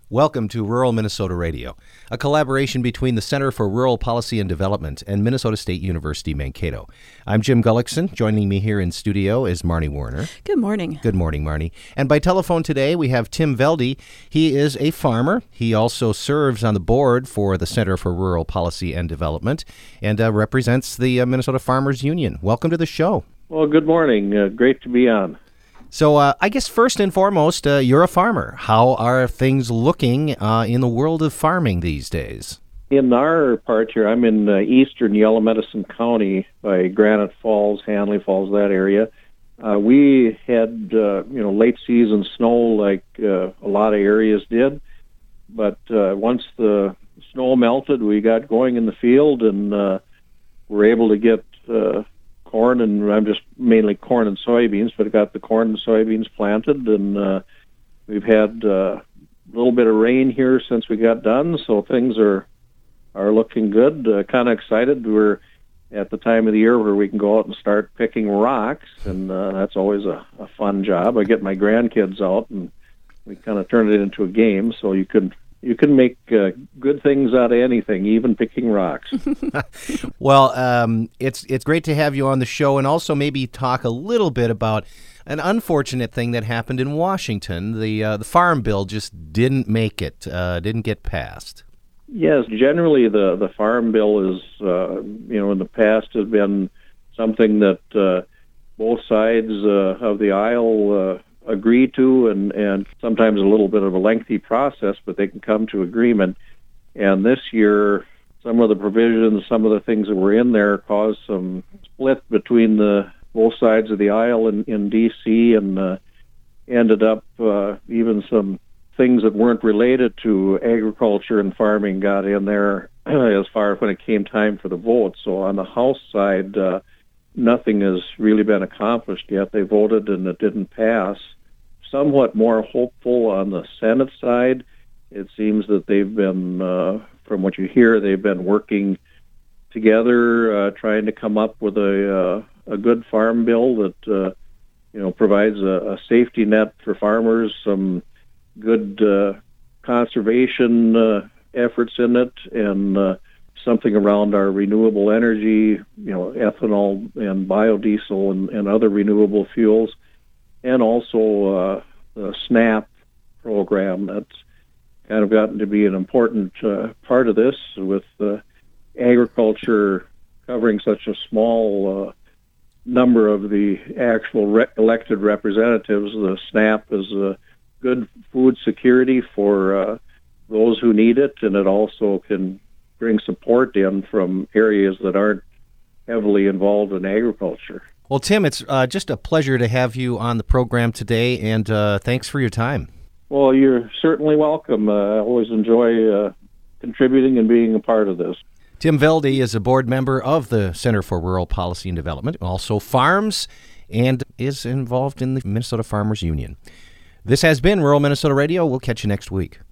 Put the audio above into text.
Welcome to Rural Minnesota Radio, a collaboration between the Center for Rural Policy and Development and Minnesota State University Mankato. I'm Jim Gullickson. Joining me here in studio is Marnie Warner. Good morning. Good morning, Marnie. And by telephone today, we have Tim Velde. He is a farmer. He also serves on the board for the Center for Rural Policy and Development and represents the Minnesota Farmers Union. Welcome to the show. Well, good morning. Great to be on. So I guess first and foremost, you're a farmer. How are things looking in the world of farming these days? In our part here, I'm in eastern Yellow Medicine County by Granite Falls, Hanley Falls, that area. We had, late season snow like a lot of areas did. But once the snow melted, we got going in the field and were able to get corn, and I'm just mainly corn and soybeans, but I got the corn and soybeans planted, and we've had a little bit of rain here since we got done, so things are looking good. Kind of excited. We're at the time of the year where we can go out and start picking rocks, and that's always a fun job. I get my grandkids out, and we kind of turn it into a game, so you can make good things out of anything, even picking rocks. Well, it's great to have you on the show, and also maybe talk a little bit about an unfortunate thing that happened in Washington. The Farm Bill just didn't make it, didn't get passed. Yes, generally the Farm Bill is, in the past has been something that both sides of the aisle agree to, and sometimes a little bit of a lengthy process, but they can come to agreement. And this year, some of the provisions, some of the things that were in there caused some split between both sides of the aisle in D.C., and ended up even some things that weren't related to agriculture and farming got in there as far as when it came time for the vote. So on the House side, nothing has really been accomplished yet. They voted and it didn't pass. Somewhat more hopeful on the Senate side. It seems that they've been, from what you hear, they've been working together, trying to come up with a good farm bill that provides a safety net for farmers, some good conservation efforts in it, and something around our renewable energy, ethanol and biodiesel and other renewable fuels. And also the SNAP program that's kind of gotten to be an important part of this, with agriculture covering such a small number of the actual elected representatives. The SNAP is a good food security for those who need it, and it also can bring support in from areas that aren't heavily involved in agriculture. Well, Tim, it's just a pleasure to have you on the program today, and thanks for your time. Well, you're certainly welcome. I always enjoy contributing and being a part of this. Tim Velde is a board member of the Center for Rural Policy and Development, also farms, and is involved in the Minnesota Farmers Union. This has been Rural Minnesota Radio. We'll catch you next week.